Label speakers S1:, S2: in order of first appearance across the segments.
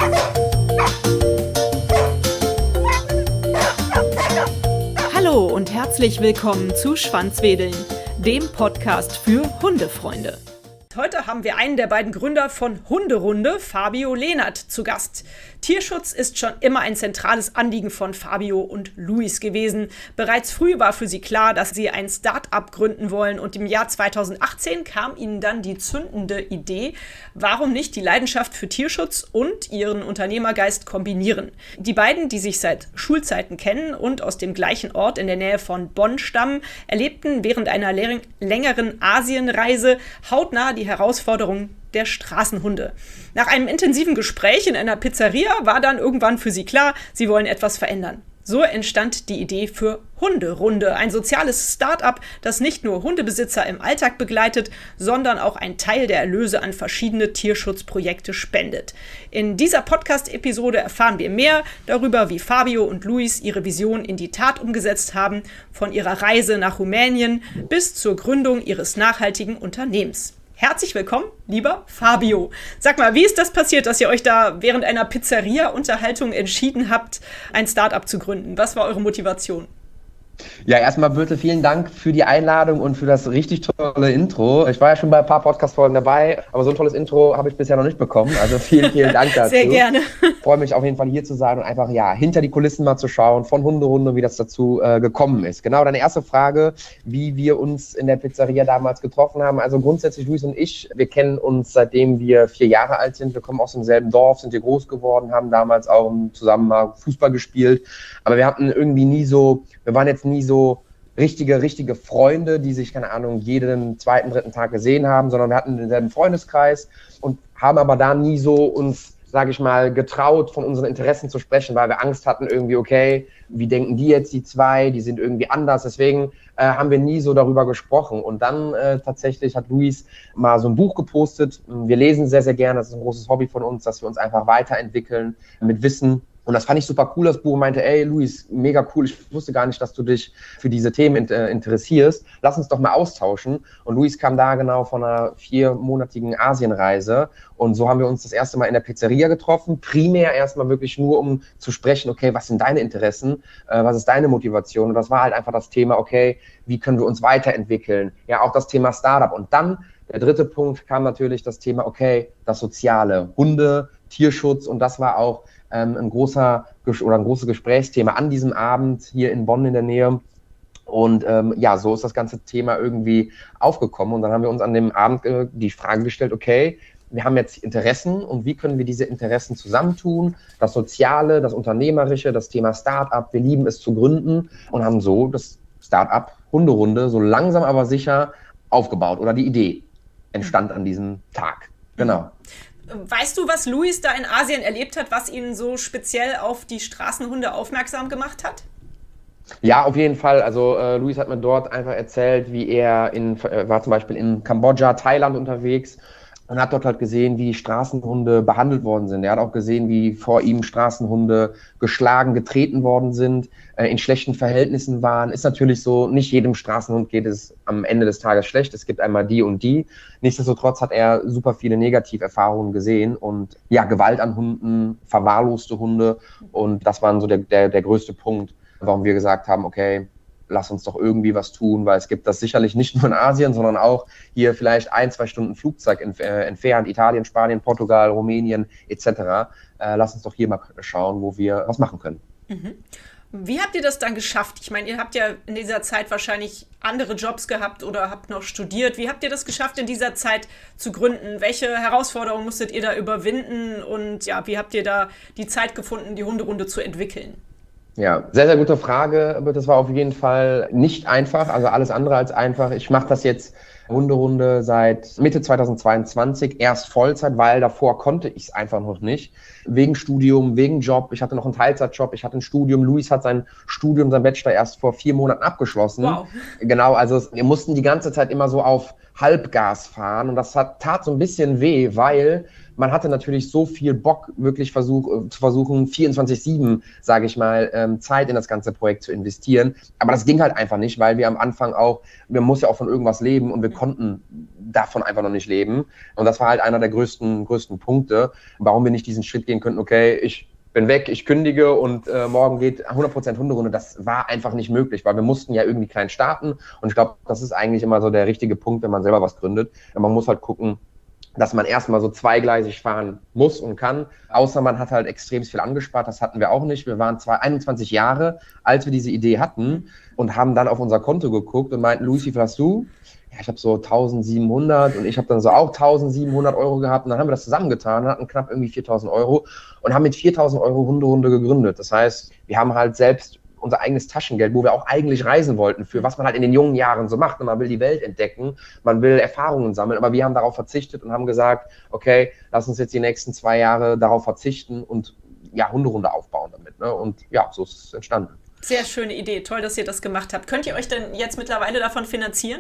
S1: Hallo und herzlich willkommen zu Schwanzwedeln, dem Podcast für Hundefreunde. Heute haben wir einen der beiden Gründer von Hunderunde, Fabio Lehnert, zu Gast. Tierschutz ist schon immer ein zentrales Anliegen von Fabio und Luis gewesen. Bereits früh war für sie klar, dass sie ein Start-up gründen wollen, und im Jahr 2018 kam ihnen dann die zündende Idee, warum nicht die Leidenschaft für Tierschutz und ihren Unternehmergeist kombinieren. Die beiden, die sich seit Schulzeiten kennen und aus dem gleichen Ort in der Nähe von Bonn stammen, erlebten während einer längeren Asienreise hautnah die Herausforderung der Straßenhunde. Nach einem intensiven Gespräch in einer Pizzeria war dann irgendwann für sie klar, sie wollen etwas verändern. So entstand die Idee für Hunderunde, ein soziales Start-up, das nicht nur Hundebesitzer im Alltag begleitet, sondern auch einen Teil der Erlöse an verschiedene Tierschutzprojekte spendet. In dieser Podcast-Episode erfahren wir mehr darüber, wie Fabio und Luis ihre Vision in die Tat umgesetzt haben, von ihrer Reise nach Rumänien bis zur Gründung ihres nachhaltigen Unternehmens. Herzlich willkommen, lieber Fabio. Sag mal, wie ist das passiert, dass ihr euch da während einer Pizzeria-Unterhaltung entschieden habt, ein Start-up zu gründen? Was war eure Motivation?
S2: Ja, erstmal bitte vielen Dank für die Einladung und für das richtig tolle Intro. Ich war ja schon bei ein paar Podcast-Folgen dabei, aber so ein tolles Intro habe ich bisher noch nicht bekommen. Also vielen Dank dazu.
S1: Sehr gerne.
S2: Ich freue mich auf jeden Fall hier zu sein und einfach hinter die Kulissen mal zu schauen von Hunderunde, wie das dazu gekommen ist. Genau, deine erste Frage, wie wir uns in der Pizzeria damals getroffen haben. Also grundsätzlich Luis und ich, wir kennen uns seitdem wir 4 Jahre alt sind. Wir kommen aus demselben Dorf, sind hier groß geworden, haben damals auch zusammen mal Fußball gespielt. Aber wir hatten irgendwie wir waren jetzt nie so richtige Freunde, die sich, keine Ahnung, jeden zweiten, dritten Tag gesehen haben, sondern wir hatten denselben Freundeskreis und haben aber da nie so uns, sage ich mal, getraut, von unseren Interessen zu sprechen, weil wir Angst hatten irgendwie, okay, wie denken die jetzt, die zwei, die sind irgendwie anders, deswegen haben wir nie so darüber gesprochen. Und dann tatsächlich hat Luis mal so ein Buch gepostet. Wir lesen sehr, sehr gerne, das ist ein großes Hobby von uns, dass wir uns einfach weiterentwickeln mit Wissen. Und das fand ich super cool, das Buch, meinte, ey Luis, mega cool, ich wusste gar nicht, dass du dich für diese Themen interessierst, lass uns doch mal austauschen. Und Luis kam da genau von einer 4-monatigen Asienreise und so haben wir uns das erste Mal in der Pizzeria getroffen, primär erstmal wirklich nur, um zu sprechen, okay, was sind deine Interessen, was ist deine Motivation? Und das war halt einfach das Thema, okay, wie können wir uns weiterentwickeln? Ja, auch das Thema Startup. Und dann, der dritte Punkt, kam natürlich das Thema, okay, das Soziale, Hunde, Tierschutz, und das war auch ein großes Gesprächsthema an diesem Abend hier in Bonn in der Nähe. Und so ist das ganze Thema irgendwie aufgekommen. Und dann haben wir uns an dem Abend die Frage gestellt, okay, wir haben jetzt Interessen und wie können wir diese Interessen zusammentun? Das Soziale, das Unternehmerische, das Thema Start-up, wir lieben es zu gründen und haben so das Start-up Hunderunde so langsam aber sicher aufgebaut. Oder die Idee entstand an diesem Tag. Genau.
S1: Weißt du, was Luis da in Asien erlebt hat, was ihn so speziell auf die Straßenhunde aufmerksam gemacht hat?
S2: Ja, auf jeden Fall. Also Luis hat mir dort einfach erzählt, wie er war zum Beispiel in Kambodscha, Thailand unterwegs und hat dort halt gesehen, wie Straßenhunde behandelt worden sind. Er hat auch gesehen, wie vor ihm Straßenhunde geschlagen, getreten worden sind, in schlechten Verhältnissen waren. Ist natürlich so, nicht jedem Straßenhund geht es am Ende des Tages schlecht. Es gibt einmal die und die. Nichtsdestotrotz hat er super viele Negativerfahrungen gesehen und ja, Gewalt an Hunden, verwahrloste Hunde, und das war so der größte Punkt, warum wir gesagt haben, okay, lass uns doch irgendwie was tun, weil es gibt das sicherlich nicht nur in Asien, sondern auch hier vielleicht 1-2 Stunden Flugzeug entfernt, Italien, Spanien, Portugal, Rumänien etc. Lass uns doch hier mal schauen, wo wir was machen können.
S1: Mhm. Wie habt ihr das dann geschafft? Ich meine, ihr habt ja in dieser Zeit wahrscheinlich andere Jobs gehabt oder habt noch studiert. Wie habt ihr das geschafft, in dieser Zeit zu gründen? Welche Herausforderungen musstet ihr da überwinden? Und ja, wie habt ihr da die Zeit gefunden, die Hunderunde zu entwickeln?
S2: Ja, sehr, sehr gute Frage. Das war auf jeden Fall nicht einfach, also alles andere als einfach. Ich mache das jetzt Hunderunde seit Mitte 2022, erst Vollzeit, weil davor konnte ich es einfach noch nicht. Wegen Studium, wegen Job. Ich hatte noch einen Teilzeitjob, ich hatte ein Studium. Luis hat sein Studium, sein Bachelor erst vor 4 Monaten abgeschlossen.
S1: Wow.
S2: Genau, also wir mussten die ganze Zeit immer so auf Halbgas fahren und das tat so ein bisschen weh, weil man hatte natürlich so viel Bock, wirklich zu versuchen, 24/7, sage ich mal, Zeit in das ganze Projekt zu investieren. Aber das ging halt einfach nicht, weil wir am Anfang auch, wir mussten ja auch von irgendwas leben und wir konnten davon einfach noch nicht leben. Und das war halt einer der größten Punkte, warum wir nicht diesen Schritt gehen könnten, okay, ich bin weg, ich kündige und morgen geht 100% Hunderunde. Das war einfach nicht möglich, weil wir mussten ja irgendwie klein starten. Und ich glaube, das ist eigentlich immer so der richtige Punkt, wenn man selber was gründet. Man muss halt gucken, dass man erstmal so zweigleisig fahren muss und kann, außer man hat halt extrem viel angespart, das hatten wir auch nicht. Wir waren 21 Jahre, als wir diese Idee hatten und haben dann auf unser Konto geguckt und meinten, Luis, wie viel hast du? Ja, ich habe so 1.700 und ich habe dann so auch 1.700 Euro gehabt und dann haben wir das zusammengetan, hatten knapp irgendwie 4.000 Euro und haben mit 4.000 Euro Hunderunde gegründet. Das heißt, wir haben halt selbst unser eigenes Taschengeld, wo wir auch eigentlich reisen wollten, für was man halt in den jungen Jahren so macht. Und man will die Welt entdecken, man will Erfahrungen sammeln, aber wir haben darauf verzichtet und haben gesagt, okay, lass uns jetzt die nächsten 2 Jahre darauf verzichten und ja, Hunderunde aufbauen damit. Ne? Und ja, so ist es entstanden.
S1: Sehr schöne Idee, toll, dass ihr das gemacht habt. Könnt ihr euch denn jetzt mittlerweile davon finanzieren?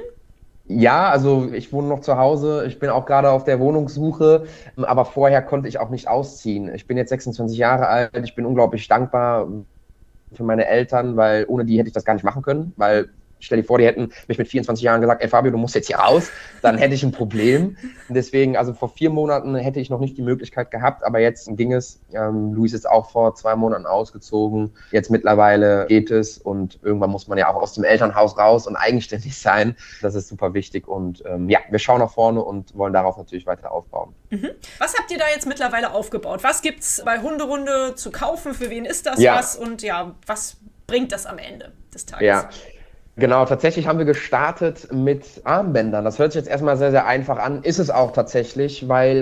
S2: Ja, also ich wohne noch zu Hause, ich bin auch gerade auf der Wohnungssuche, aber vorher konnte ich auch nicht ausziehen. Ich bin jetzt 26 Jahre alt, ich bin unglaublich dankbar für meine Eltern, weil ohne die hätte ich das gar nicht machen können, weil stell dir vor, die hätten mich mit 24 Jahren gesagt, ey Fabio, du musst jetzt hier raus, dann hätte ich ein Problem. Und deswegen, also vor 4 Monaten hätte ich noch nicht die Möglichkeit gehabt, aber jetzt ging es. Luis ist auch vor 2 Monaten ausgezogen. Jetzt mittlerweile geht es und irgendwann muss man ja auch aus dem Elternhaus raus und eigenständig sein. Das ist super wichtig und ja, wir schauen nach vorne und wollen darauf natürlich weiter aufbauen.
S1: Mhm. Was habt ihr da jetzt mittlerweile aufgebaut? Was gibt's bei Hunderunde zu kaufen? Für wen ist das was? Und ja, was bringt das am Ende des Tages?
S2: Ja. Genau, tatsächlich haben wir gestartet mit Armbändern. Das hört sich jetzt erstmal sehr, sehr einfach an. Ist es auch tatsächlich, weil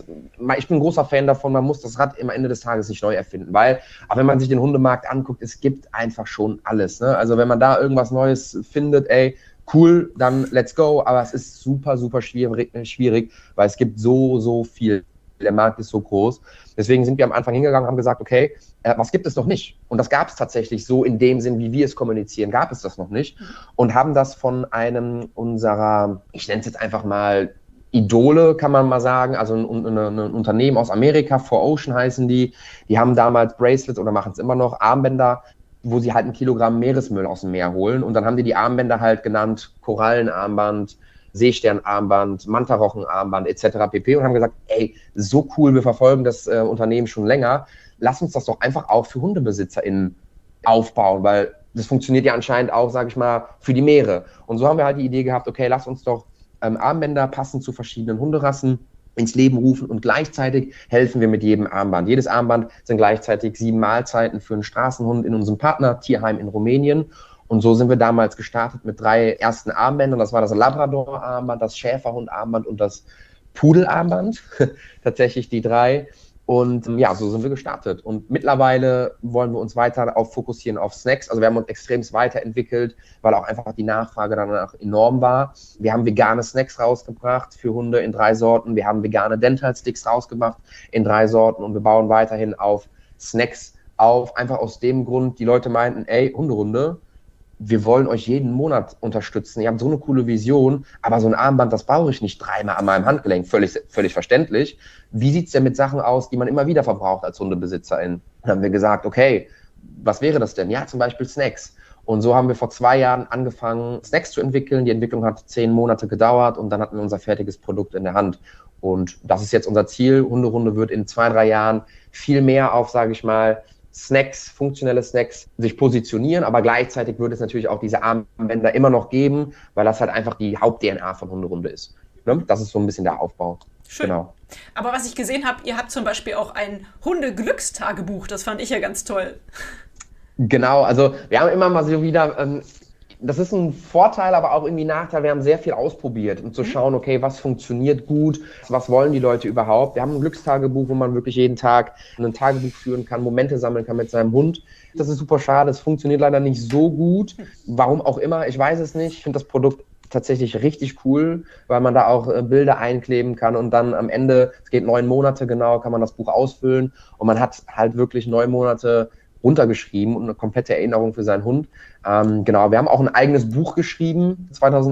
S2: ich bin ein großer Fan davon, man muss das Rad am Ende des Tages nicht neu erfinden, weil, auch wenn man sich den Hundemarkt anguckt, es gibt einfach schon alles. Ne? Also wenn man da irgendwas Neues findet, ey, cool, dann let's go. Aber es ist super, super schwierig, weil es gibt so viel. Der Markt ist so groß. Deswegen sind wir am Anfang hingegangen und haben gesagt, okay, was gibt es noch nicht? Und das gab es tatsächlich so in dem Sinn, wie wir es kommunizieren, gab es das noch nicht. Und haben das von einem unserer, ich nenne es jetzt einfach mal Idole, kann man mal sagen, also ein Unternehmen aus Amerika, 4Ocean heißen die haben damals Bracelets oder machen es immer noch, Armbänder, wo sie halt 1 Kilogramm Meeresmüll aus dem Meer holen. Und dann haben die Armbänder halt genannt, Korallenarmband, Seesternarmband, Mantarochenarmband etc. pp. Und haben gesagt, ey, so cool, wir verfolgen das Unternehmen schon länger, lass uns das doch einfach auch für HundebesitzerInnen aufbauen, weil das funktioniert ja anscheinend auch, sage ich mal, für die Meere. Und so haben wir halt die Idee gehabt, okay, lass uns doch Armbänder passend zu verschiedenen Hunderassen ins Leben rufen und gleichzeitig helfen wir mit jedem Armband. Jedes Armband sind gleichzeitig 7 Mahlzeiten für einen Straßenhund in unserem Partner Tierheim in Rumänien. Und so sind wir damals gestartet mit 3 ersten Armbändern. Das war das Labrador-Armband, das Schäferhund-Armband und das Pudel-Armband. Tatsächlich die 3. Und ja, so sind wir gestartet. Und mittlerweile wollen wir uns weiter fokussieren auf Snacks. Also wir haben uns extremst weiterentwickelt, weil auch einfach die Nachfrage danach enorm war. Wir haben vegane Snacks rausgebracht für Hunde in 3 Sorten. Wir haben vegane Dental Sticks rausgebracht in 3 Sorten. Und wir bauen weiterhin auf Snacks auf. Einfach aus dem Grund, die Leute meinten, ey, Hunderunde, wir wollen euch jeden Monat unterstützen. Ihr habt so eine coole Vision, aber so ein Armband, das brauche ich nicht 3-mal an meinem Handgelenk. Völlig verständlich. Wie sieht es denn mit Sachen aus, die man immer wieder verbraucht als Hundebesitzerin? Dann haben wir gesagt, okay, was wäre das denn? Ja, zum Beispiel Snacks. Und so haben wir vor 2 Jahren angefangen, Snacks zu entwickeln. Die Entwicklung hat 10 Monate gedauert und dann hatten wir unser fertiges Produkt in der Hand. Und das ist jetzt unser Ziel. Hunderunde wird in 2-3 Jahren viel mehr auf, sage ich mal, Snacks, funktionelle Snacks sich positionieren, aber gleichzeitig würde es natürlich auch diese Armbänder immer noch geben, weil das halt einfach die Haupt-DNA von Hunderunde ist. Ne? Das ist so ein bisschen der Aufbau.
S1: Schön.
S2: Genau.
S1: Aber was ich gesehen habe, ihr habt zum Beispiel auch ein Hunde-Glückstagebuch. Das fand ich ja ganz toll.
S2: Genau, also wir haben immer mal so wieder, das ist ein Vorteil, aber auch irgendwie ein Nachteil. Wir haben sehr viel ausprobiert, um zu schauen, okay, was funktioniert gut, was wollen die Leute überhaupt. Wir haben ein Glückstagebuch, wo man wirklich jeden Tag ein Tagebuch führen kann, Momente sammeln kann mit seinem Hund. Das ist super schade, es funktioniert leider nicht so gut. Warum auch immer, ich weiß es nicht. Ich finde das Produkt tatsächlich richtig cool, weil man da auch Bilder einkleben kann und dann am Ende, es geht 9 Monate genau, kann man das Buch ausfüllen und man hat halt wirklich 9 Monate runtergeschrieben und eine komplette Erinnerung für seinen Hund. Genau, wir haben auch ein eigenes Buch geschrieben,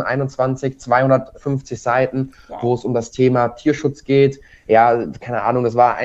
S2: 2021, 250 Seiten, wo es um das Thema Tierschutz geht. Ja, keine Ahnung, das war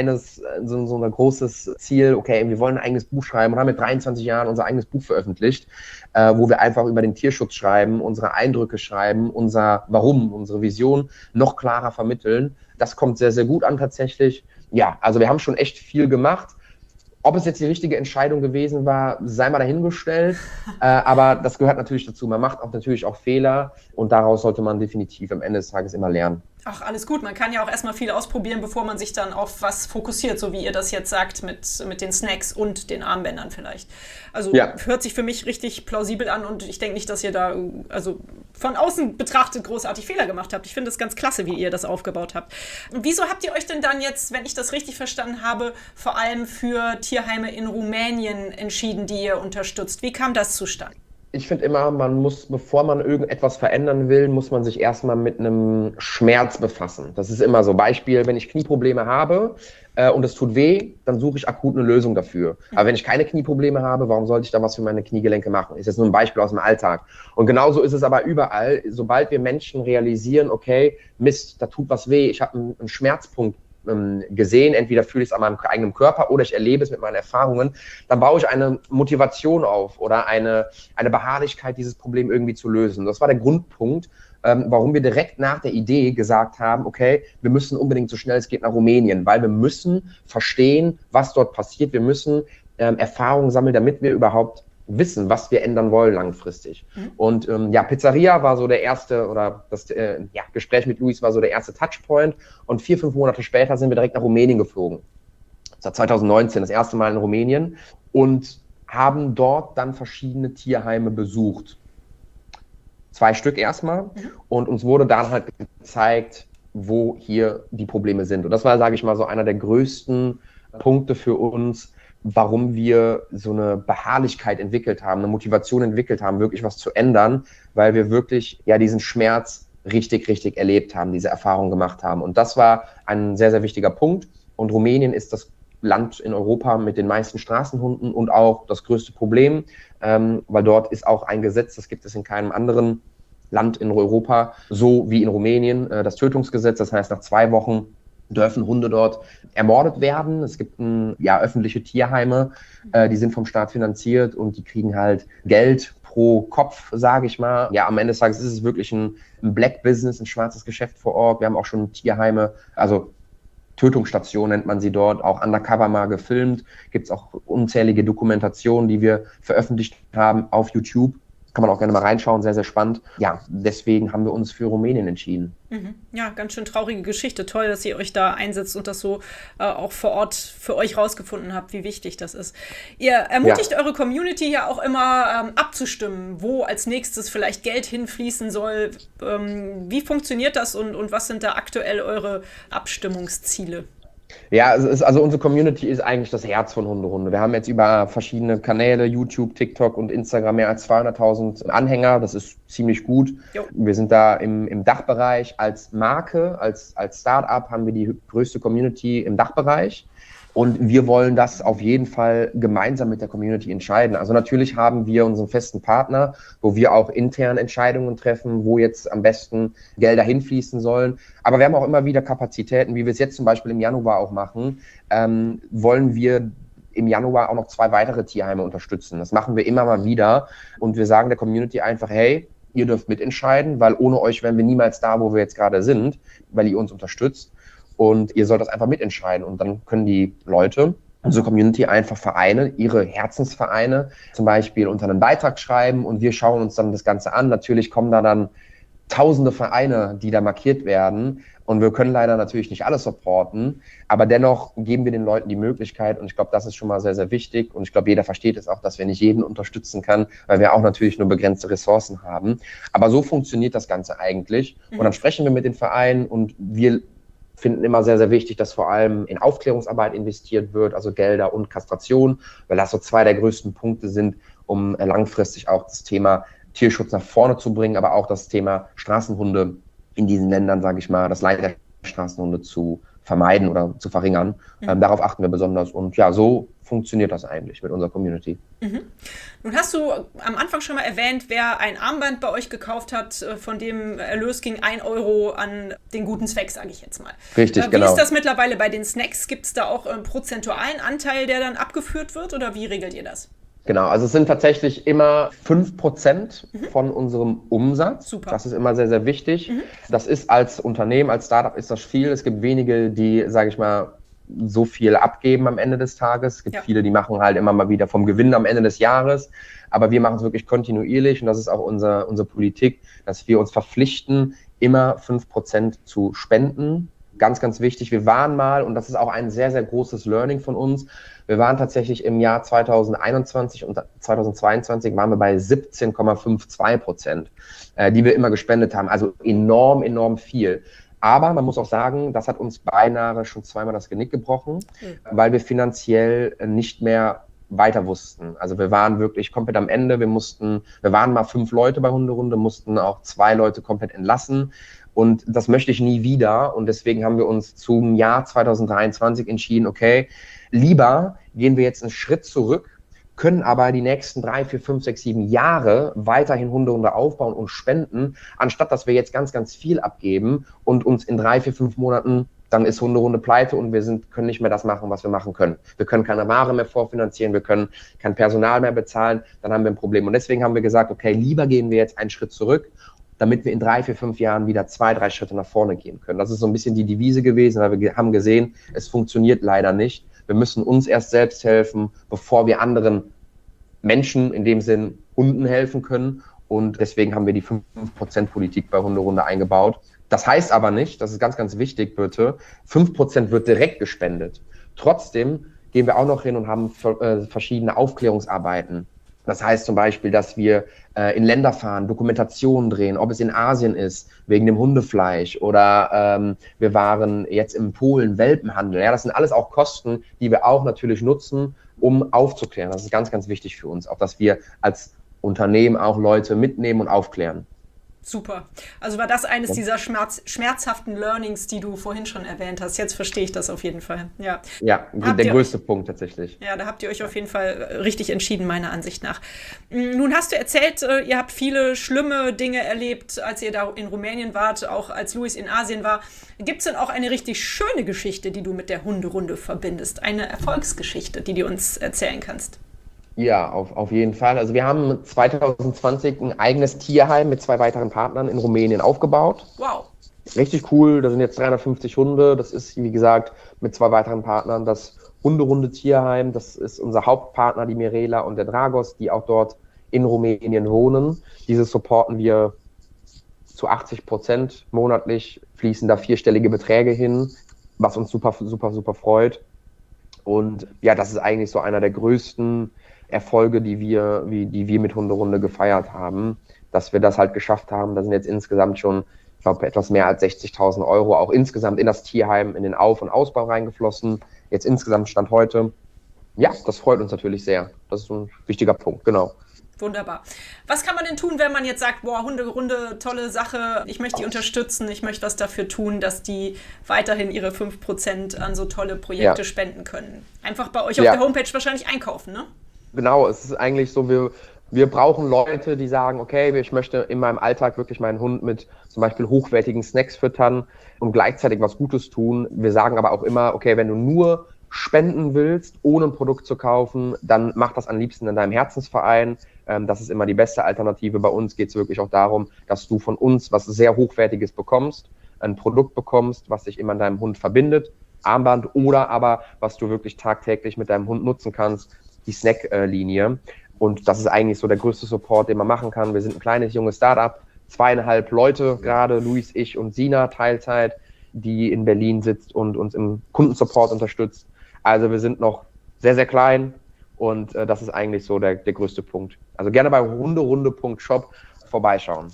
S2: so ein großes Ziel, okay, wir wollen ein eigenes Buch schreiben und haben mit 23 Jahren unser eigenes Buch veröffentlicht, wo wir einfach über den Tierschutz schreiben, unsere Eindrücke schreiben, unser Warum, unsere Vision noch klarer vermitteln. Das kommt sehr, sehr gut an tatsächlich. Ja, also wir haben schon echt viel gemacht. Ob es jetzt die richtige Entscheidung gewesen war, sei mal dahingestellt. Aber das gehört natürlich dazu. Man macht auch natürlich auch Fehler und daraus sollte man definitiv am Ende des Tages immer lernen.
S1: Ach, alles gut. Man kann ja auch erstmal viel ausprobieren, bevor man sich dann auf was fokussiert, so wie ihr das jetzt sagt, mit den Snacks und den Armbändern vielleicht. Also hört sich für mich richtig plausibel an und ich denke nicht, dass ihr da also von außen betrachtet großartig Fehler gemacht habt. Ich finde es ganz klasse, wie ihr das aufgebaut habt. Und wieso habt ihr euch denn dann jetzt, wenn ich das richtig verstanden habe, vor allem für Tierheime in Rumänien entschieden, die ihr unterstützt? Wie kam das zustande?
S2: Ich finde immer, man muss, bevor man irgendetwas verändern will, muss man sich erstmal mit einem Schmerz befassen. Das ist immer so. Beispiel, wenn ich Knieprobleme habe und es tut weh, dann suche ich akut eine Lösung dafür. Aber wenn ich keine Knieprobleme habe, warum sollte ich da was für meine Kniegelenke machen? Ist jetzt nur ein Beispiel aus dem Alltag. Und genauso ist es aber überall. Sobald wir Menschen realisieren, okay, Mist, da tut was weh, ich habe einen Schmerzpunkt gesehen, entweder fühle ich es an meinem eigenen Körper oder ich erlebe es mit meinen Erfahrungen, dann baue ich eine Motivation auf oder eine Beharrlichkeit, dieses Problem irgendwie zu lösen. Das war der Grundpunkt, warum wir direkt nach der Idee gesagt haben, okay, wir müssen unbedingt so schnell es geht nach Rumänien, weil wir müssen verstehen, was dort passiert, wir müssen Erfahrungen sammeln, damit wir überhaupt wissen, was wir ändern wollen langfristig. Und Pizzeria war so der erste, oder das Gespräch mit Luis war so der erste Touchpoint und 4-5 Monate später sind wir direkt nach Rumänien geflogen. Das war 2019, das erste Mal in Rumänien und haben dort dann verschiedene Tierheime besucht. 2 Stück erstmal und uns wurde dann halt gezeigt, wo hier die Probleme sind. Und das war, sage ich mal, so einer der größten Punkte für uns, warum wir so eine Beharrlichkeit entwickelt haben, eine Motivation entwickelt haben, wirklich was zu ändern, weil wir wirklich diesen Schmerz richtig, richtig erlebt haben, diese Erfahrung gemacht haben. Und das war ein sehr, sehr wichtiger Punkt. Und Rumänien ist das Land in Europa mit den meisten Straßenhunden und auch das größte Problem, weil dort ist auch ein Gesetz, das gibt es in keinem anderen Land in Europa, so wie in Rumänien, das Tötungsgesetz. Das heißt, nach 2 Wochen dürfen Hunde dort ermordet werden. Es gibt öffentliche Tierheime, die sind vom Staat finanziert und die kriegen halt Geld pro Kopf, sage ich mal. Ja, am Ende des Tages ist es wirklich ein Black Business, ein schwarzes Geschäft vor Ort. Wir haben auch schon Tierheime, also Tötungsstation nennt man sie dort, auch undercover mal gefilmt. Gibt es auch unzählige Dokumentationen, die wir veröffentlicht haben auf YouTube. Kann man auch gerne mal reinschauen, sehr, sehr spannend. Ja, deswegen haben wir uns für Rumänien entschieden.
S1: Ja, ganz schön traurige Geschichte. Toll, dass ihr euch da einsetzt und das so auch vor Ort für euch rausgefunden habt, wie wichtig das ist. Ihr ermutigt eure Community ja auch immer abzustimmen, wo als nächstes vielleicht Geld hinfließen soll. Wie funktioniert das und was sind da aktuell eure Abstimmungsziele?
S2: Ja, also unsere Community ist eigentlich das Herz von Hunderunde. Wir haben jetzt über verschiedene Kanäle, YouTube, TikTok und Instagram mehr als 200.000 Anhänger. Das ist ziemlich gut. Jo. Wir sind da im Dachbereich als Marke, als Startup haben wir die größte Community im Dachbereich. Und wir wollen das auf jeden Fall gemeinsam mit der Community entscheiden. Also natürlich haben wir unseren festen Partner, wo wir auch intern Entscheidungen treffen, wo jetzt am besten Gelder hinfließen sollen. Aber wir haben auch immer wieder Kapazitäten, wie wir es jetzt zum Beispiel im Januar auch machen, wollen wir im Januar auch noch 2 weitere Tierheime unterstützen. Das machen wir immer mal wieder. Und wir sagen der Community einfach, hey, ihr dürft mitentscheiden, weil ohne euch wären wir niemals da, wo wir jetzt gerade sind, weil ihr uns unterstützt. Und ihr sollt das einfach mitentscheiden. Und dann können die Leute, unsere Community, einfach Vereine, ihre Herzensvereine zum Beispiel unter einen Beitrag schreiben und wir schauen uns dann das Ganze an. Natürlich kommen da dann tausende Vereine, die da markiert werden. Und wir können leider natürlich nicht alles supporten. Aber dennoch geben wir den Leuten die Möglichkeit. Und ich glaube, das ist schon mal sehr, sehr wichtig. Und ich glaube, jeder versteht es auch, dass wir nicht jeden unterstützen können, weil wir auch natürlich nur begrenzte Ressourcen haben. Aber so funktioniert das Ganze eigentlich. Und dann sprechen wir mit den Vereinen und wir finden immer sehr, sehr wichtig, dass vor allem in Aufklärungsarbeit investiert wird, also Gelder und Kastration, weil das so 2 der größten Punkte sind, um langfristig auch das Thema Tierschutz nach vorne zu bringen, aber auch das Thema Straßenhunde in diesen Ländern, sage ich mal, das Leid der Straßenhunde zu vermeiden oder zu verringern. Darauf achten wir besonders. Und ja, so funktioniert das eigentlich mit unserer Community.
S1: Nun hast du am Anfang schon mal erwähnt, wer ein Armband bei euch gekauft hat, von dem Erlös ging 1 Euro an den guten Zweck, sage ich jetzt mal.
S2: Richtig, genau.
S1: Wie ist das mittlerweile bei den Snacks? Gibt es da auch einen prozentualen Anteil, der dann abgeführt wird, oder wie regelt ihr das?
S2: Genau, also es sind tatsächlich immer 5% von unserem Umsatz.
S1: Super.
S2: Das ist immer sehr, sehr wichtig. Das ist als Unternehmen, als Startup ist das viel. Es gibt wenige, die, sage ich mal, so viel abgeben am Ende des Tages. Es gibt viele, die machen halt immer mal wieder vom Gewinn am Ende des Jahres. Aber wir machen es wirklich kontinuierlich und das ist auch unsere Politik, dass wir uns verpflichten, immer 5% zu spenden. Ganz, ganz wichtig. Wir waren mal, und das ist auch ein sehr, sehr großes Learning von uns, wir waren tatsächlich im Jahr 2021 und 2022 waren wir bei 17,52%, die wir immer gespendet haben. Also enorm, enorm viel. Aber man muss auch sagen, das hat uns beinahe schon zweimal das Genick gebrochen, weil wir finanziell nicht mehr weiter wussten. Also wir waren wirklich komplett am Ende. Wir waren mal 5 Leute bei Hunderunde, mussten auch 2 Leute komplett entlassen. Und das möchte ich nie wieder. Und deswegen haben wir uns zum Jahr 2023 entschieden, okay, lieber gehen wir jetzt einen Schritt zurück, können aber die nächsten 3, 4, 5, 6, 7 Jahre weiterhin Hunderunde aufbauen und spenden, anstatt dass wir jetzt ganz, ganz viel abgeben und uns in 3, 4, 5 Monaten, dann ist Hunderunde pleite und wir können nicht mehr das machen, was wir machen können. Wir können keine Ware mehr vorfinanzieren, wir können kein Personal mehr bezahlen, dann haben wir ein Problem. Und deswegen haben wir gesagt, okay, lieber gehen wir jetzt einen Schritt zurück, damit wir in 3, 4, 5 Jahren wieder 2, 3 Schritte nach vorne gehen können. Das ist so ein bisschen die Devise gewesen, weil wir haben gesehen, es funktioniert leider nicht. Wir müssen uns erst selbst helfen, bevor wir anderen Menschen, in dem Sinn Hunden, helfen können. Und deswegen haben wir die 5%-Politik bei Hunderunde eingebaut. Das heißt aber nicht, das ist ganz, ganz wichtig, bitte, 5% wird direkt gespendet. Trotzdem gehen wir auch noch hin und haben verschiedene Aufklärungsarbeiten. Das heißt zum Beispiel, dass wir in Länder fahren, Dokumentationen drehen, ob es in Asien ist, wegen dem Hundefleisch, oder wir waren jetzt in Polen, Welpenhandel. Ja, das sind alles auch Kosten, die wir auch natürlich nutzen, um aufzuklären. Das ist ganz, ganz wichtig für uns, auch dass wir als Unternehmen auch Leute mitnehmen und aufklären.
S1: Super. Also war das eines dieser schmerzhaften Learnings, die du vorhin schon erwähnt hast. Jetzt verstehe ich das auf jeden Fall. Ja,
S2: der größte Punkt tatsächlich.
S1: Ja, da habt ihr euch auf jeden Fall richtig entschieden, meiner Ansicht nach. Nun hast du erzählt, ihr habt viele schlimme Dinge erlebt, als ihr da in Rumänien wart, auch als Luis in Asien war. Gibt es denn auch eine richtig schöne Geschichte, die du mit der Hunderunde verbindest? Eine Erfolgsgeschichte, die du uns erzählen kannst?
S2: Ja, auf jeden Fall. Also wir haben 2020 ein eigenes Tierheim mit 2 weiteren Partnern in Rumänien aufgebaut.
S1: Wow.
S2: Richtig cool, da sind jetzt 350 Hunde. Das ist, wie gesagt, mit 2 weiteren Partnern das Hunderunde Tierheim. Das ist unser Hauptpartner, die Mirela und der Dragos, die auch dort in Rumänien wohnen. Diese supporten wir zu 80% monatlich, fließen da 4-stellige Beträge hin, was uns super, super, super freut. Und ja, das ist eigentlich so einer der größten Erfolge, die wir mit Hunderunde gefeiert haben, dass wir das halt geschafft haben. Da sind jetzt insgesamt schon, ich glaube, etwas mehr als 60.000 Euro auch insgesamt in das Tierheim, in den Auf- und Ausbau reingeflossen. Jetzt insgesamt Stand heute. Ja, das freut uns natürlich sehr. Das ist ein wichtiger Punkt, genau.
S1: Wunderbar. Was kann man denn tun, wenn man jetzt sagt, boah, Hunderunde, tolle Sache, ich möchte die unterstützen, ich möchte was dafür tun, dass die weiterhin ihre 5% an so tolle Projekte spenden können? Einfach bei euch auf der Homepage wahrscheinlich einkaufen, ne?
S2: Genau, es ist eigentlich so, wir brauchen Leute, die sagen, okay, ich möchte in meinem Alltag wirklich meinen Hund mit zum Beispiel hochwertigen Snacks füttern und gleichzeitig was Gutes tun. Wir sagen aber auch immer, okay, wenn du nur spenden willst, ohne ein Produkt zu kaufen, dann mach das am liebsten in deinem Herzensverein. Das ist immer die beste Alternative. Bei uns geht es wirklich auch darum, dass du von uns was sehr Hochwertiges bekommst, ein Produkt bekommst, was dich immer an deinem Hund verbindet, Armband, oder aber was du wirklich tagtäglich mit deinem Hund nutzen kannst, die Snack-Linie. Und das ist eigentlich so der größte Support, den man machen kann. Wir sind ein kleines, junges Startup, 2,5 Leute gerade, Luis, ich und Sina, Teilzeit, die in Berlin sitzt und uns im Kundensupport unterstützt. Also wir sind noch sehr, sehr klein und das ist eigentlich so der größte Punkt. Also gerne bei hunderunde.shop vorbeischauen.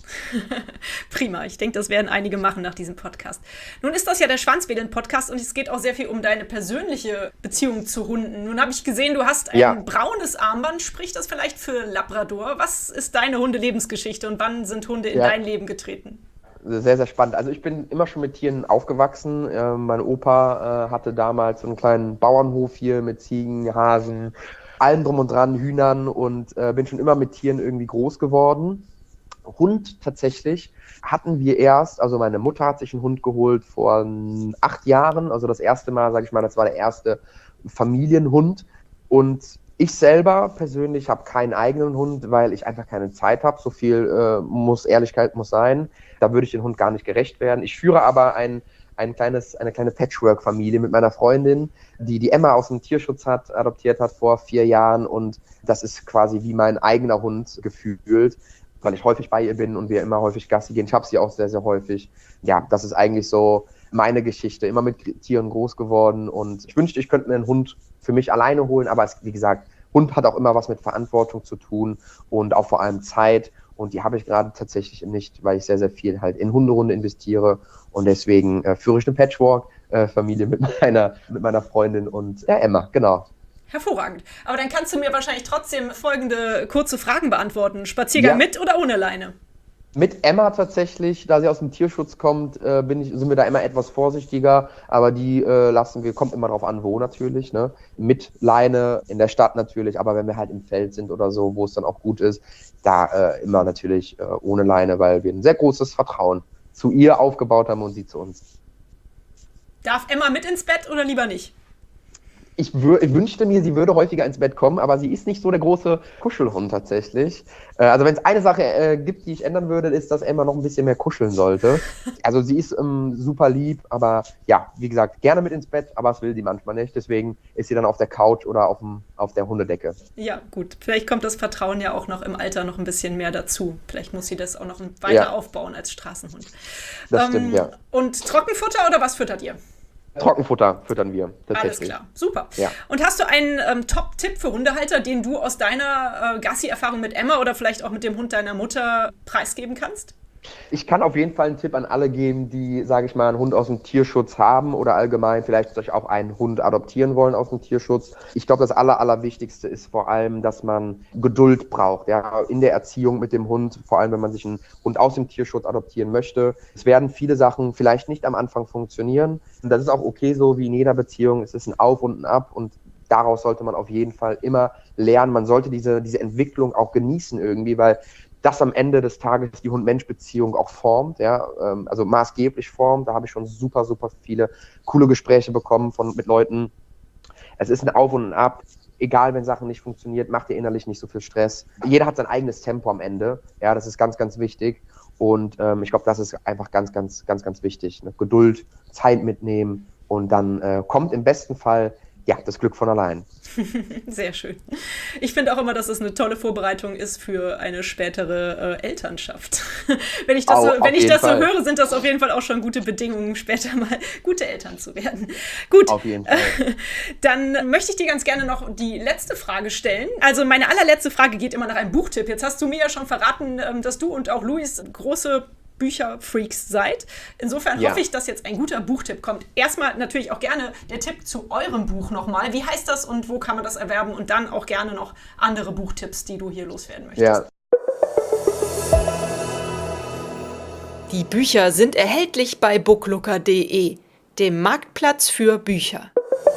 S1: Prima, ich denke, das werden einige machen nach diesem Podcast. Nun ist das ja der Schwanzwedeln-Podcast und es geht auch sehr viel um deine persönliche Beziehung zu Hunden. Nun habe ich gesehen, du hast ein braunes Armband, spricht das vielleicht für Labrador? Was ist deine Hundelebensgeschichte und wann sind Hunde in dein Leben getreten?
S2: sehr, sehr spannend. Also ich bin immer schon mit Tieren aufgewachsen. Mein Opa hatte damals so einen kleinen Bauernhof hier mit Ziegen, Hasen, allem drum und dran, Hühnern und bin schon immer mit Tieren irgendwie groß geworden. Hund tatsächlich hatten wir erst, also meine Mutter hat sich einen Hund geholt vor 8 Jahren, also das erste Mal, sage ich mal, das war der erste Familienhund. Und ich selber persönlich habe keinen eigenen Hund, weil ich einfach keine Zeit habe. So viel Ehrlichkeit muss sein. Da würde ich den Hund gar nicht gerecht werden. Ich führe aber eine kleine Patchwork-Familie mit meiner Freundin, die Emma aus dem Tierschutz adoptiert hat vor 4 Jahren. Und das ist quasi wie mein eigener Hund gefühlt, weil ich häufig bei ihr bin und wir immer häufig Gassi gehen. Ich habe sie auch sehr, sehr häufig. Ja, das ist eigentlich so meine Geschichte. Immer mit Tieren groß geworden und ich wünschte, ich könnte mir einen Hund für mich alleine holen, aber wie gesagt, Hund hat auch immer was mit Verantwortung zu tun und auch vor allem Zeit und die habe ich gerade tatsächlich nicht, weil ich sehr, sehr viel halt in Hunderunde investiere und deswegen führe ich eine Patchwork-Familie mit meiner Freundin und Emma, genau.
S1: Hervorragend. Aber dann kannst du mir wahrscheinlich trotzdem folgende kurze Fragen beantworten. Spaziergang mit oder ohne Leine?
S2: Mit Emma tatsächlich, da sie aus dem Tierschutz kommt, sind wir da immer etwas vorsichtiger, aber die kommt immer drauf an, wo natürlich, ne? Mit Leine, in der Stadt natürlich, aber wenn wir halt im Feld sind oder so, wo es dann auch gut ist, da immer natürlich ohne Leine, weil wir ein sehr großes Vertrauen zu ihr aufgebaut haben und sie zu uns.
S1: Darf Emma mit ins Bett oder lieber nicht?
S2: Ich wünschte mir, sie würde häufiger ins Bett kommen, aber sie ist nicht so der große Kuschelhund tatsächlich. Also wenn es eine Sache gibt, die ich ändern würde, ist, dass Emma noch ein bisschen mehr kuscheln sollte. Also sie ist super lieb, aber ja, wie gesagt, gerne mit ins Bett, aber es will sie manchmal nicht. Deswegen ist sie dann auf der Couch oder auf der Hundedecke.
S1: Ja, gut. Vielleicht kommt das Vertrauen ja auch noch im Alter noch ein bisschen mehr dazu. Vielleicht muss sie das auch noch weiter aufbauen als Straßenhund.
S2: Das stimmt, ja.
S1: Und Trockenfutter oder was füttert ihr?
S2: Trockenfutter füttern wir.
S1: Alles klar, super.
S2: Ja.
S1: Und hast du einen Top-Tipp für Hundehalter, den du aus deiner Gassi-Erfahrung mit Emma oder vielleicht auch mit dem Hund deiner Mutter preisgeben kannst?
S2: Ich kann auf jeden Fall einen Tipp an alle geben, die, sage ich mal, einen Hund aus dem Tierschutz haben oder allgemein vielleicht sich auch einen Hund adoptieren wollen aus dem Tierschutz. Ich glaube, das Allerwichtigste ist vor allem, dass man Geduld braucht, ja, in der Erziehung mit dem Hund, vor allem wenn man sich einen Hund aus dem Tierschutz adoptieren möchte. Es werden viele Sachen vielleicht nicht am Anfang funktionieren und das ist auch okay so wie in jeder Beziehung. Es ist ein Auf und ein Ab und daraus sollte man auf jeden Fall immer lernen. Man sollte diese Entwicklung auch genießen irgendwie, weil das am Ende des Tages die Hund-Mensch-Beziehung auch formt, ja, also maßgeblich formt. Da habe ich schon super, super viele coole Gespräche bekommen mit Leuten. Es ist ein Auf und ein Ab. Egal, wenn Sachen nicht funktionieren, macht ihr innerlich nicht so viel Stress. Jeder hat sein eigenes Tempo am Ende. Ja, das ist ganz, ganz wichtig. Und ich glaube, das ist einfach ganz, ganz, ganz, ganz wichtig. Ne? Geduld, Zeit mitnehmen und dann kommt im besten Fall das Glück von allein.
S1: Sehr schön. Ich finde auch immer, dass es eine tolle Vorbereitung ist für eine spätere Elternschaft. Wenn ich das so höre, sind das auf jeden Fall auch schon gute Bedingungen, später mal gute Eltern zu werden. Gut.
S2: Auf jeden Fall.
S1: Dann möchte ich dir ganz gerne noch die letzte Frage stellen. Also meine allerletzte Frage geht immer nach einem Buchtipp. Jetzt hast du mir ja schon verraten, dass du und auch Luis große Bücherfreaks seid. Insofern hoffe ich, dass jetzt ein guter Buchtipp kommt. Erstmal natürlich auch gerne der Tipp zu eurem Buch nochmal. Wie heißt das und wo kann man das erwerben? Und dann auch gerne noch andere Buchtipps, die du hier loswerden möchtest.
S2: Ja.
S1: Die Bücher sind erhältlich bei booklooker.de, dem Marktplatz für Bücher.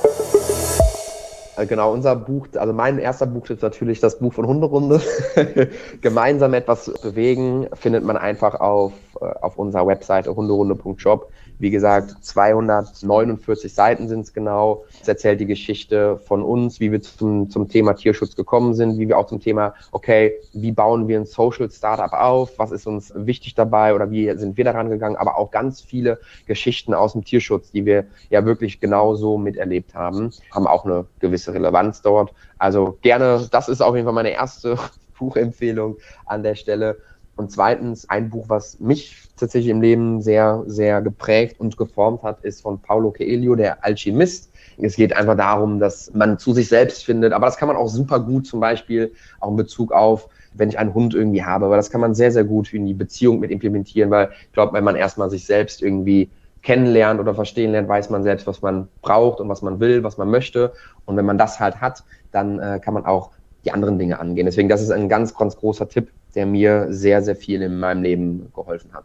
S2: Genau, unser Buch, also mein erster Buch ist natürlich das Buch von Hunderunde. Gemeinsam etwas bewegen, findet man einfach auf unserer Webseite hunderunde.shop. Wie gesagt, 249 Seiten sind es genau. Es erzählt die Geschichte von uns, wie wir zum Thema Tierschutz gekommen sind, wie wir auch zum Thema, wie bauen wir ein Social Startup auf, was ist uns wichtig dabei oder wie sind wir daran gegangen, aber auch ganz viele Geschichten aus dem Tierschutz, die wir ja wirklich genauso miterlebt haben auch eine gewisse Relevanz dort. Also gerne, das ist auf jeden Fall meine erste Buchempfehlung an der Stelle. Und zweitens, ein Buch, was mich tatsächlich im Leben sehr, sehr geprägt und geformt hat, ist von Paulo Coelho, der Alchemist. Es geht einfach darum, dass man zu sich selbst findet, aber das kann man auch super gut zum Beispiel auch in Bezug auf, wenn ich einen Hund irgendwie habe, aber das kann man sehr, sehr gut in die Beziehung mit implementieren, weil ich glaube, wenn man erstmal sich selbst irgendwie kennenlernt oder verstehen lernt, weiß man selbst, was man braucht und was man will, was man möchte. Und wenn man das halt hat, dann kann man auch die anderen Dinge angehen. Deswegen, das ist ein ganz, ganz großer Tipp, der mir sehr, sehr viel in meinem Leben geholfen hat.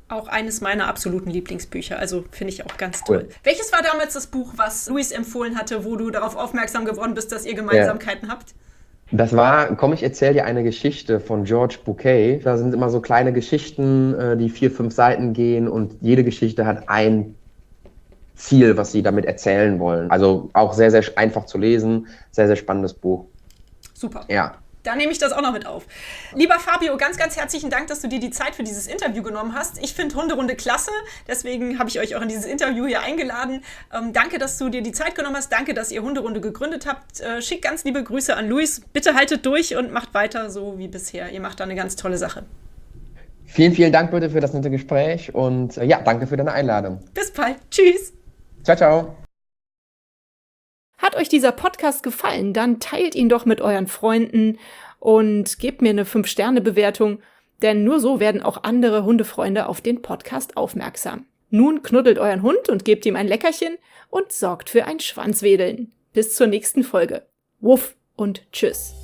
S1: Auch eines meiner absoluten Lieblingsbücher, also finde ich auch ganz toll. Cool. Welches war damals das Buch, was Luis empfohlen hatte, wo du darauf aufmerksam geworden bist, dass ihr Gemeinsamkeiten habt?
S2: Das war, ich erzähle dir eine Geschichte von George Bouquet. Da sind immer so kleine Geschichten, die 4-5 Seiten gehen und jede Geschichte hat ein Ziel, was sie damit erzählen wollen. Also auch sehr, sehr einfach zu lesen, sehr, sehr spannendes Buch.
S1: Super.
S2: Ja.
S1: Da nehme ich das auch noch mit auf. Lieber Fabio, ganz, ganz herzlichen Dank, dass du dir die Zeit für dieses Interview genommen hast. Ich finde Hunderunde klasse, deswegen habe ich euch auch in dieses Interview hier eingeladen. Danke, dass du dir die Zeit genommen hast. Danke, dass ihr Hunderunde gegründet habt. Schickt ganz liebe Grüße an Luis. Bitte haltet durch und macht weiter so wie bisher. Ihr macht da eine ganz tolle Sache.
S2: Vielen, vielen Dank bitte für das nette Gespräch und danke für deine Einladung.
S1: Bis bald. Tschüss.
S2: Ciao, ciao.
S1: Hat euch dieser Podcast gefallen, dann teilt ihn doch mit euren Freunden und gebt mir eine 5-Sterne-Bewertung, denn nur so werden auch andere Hundefreunde auf den Podcast aufmerksam. Nun knuddelt euren Hund und gebt ihm ein Leckerchen und sorgt für ein Schwanzwedeln. Bis zur nächsten Folge. Wuff und tschüss.